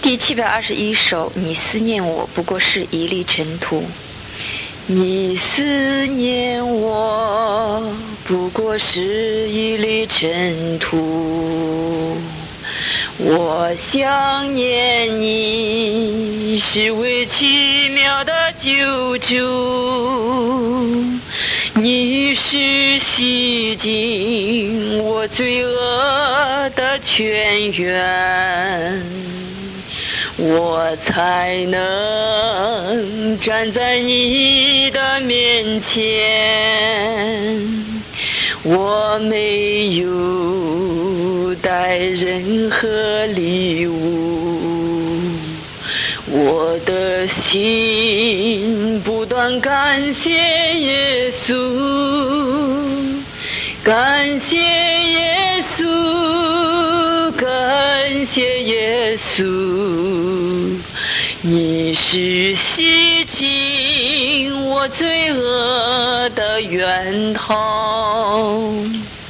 第721首，你思念我不过是一粒尘土。你思念我不过是一粒尘土，我想念你是为奇妙的救主，你是洗净我罪恶的泉源，我才能站在你的面前。我没有带任何礼物，我的心不断感谢耶稣，感谢耶稣，感谢耶稣，你是洗净我罪恶的源头。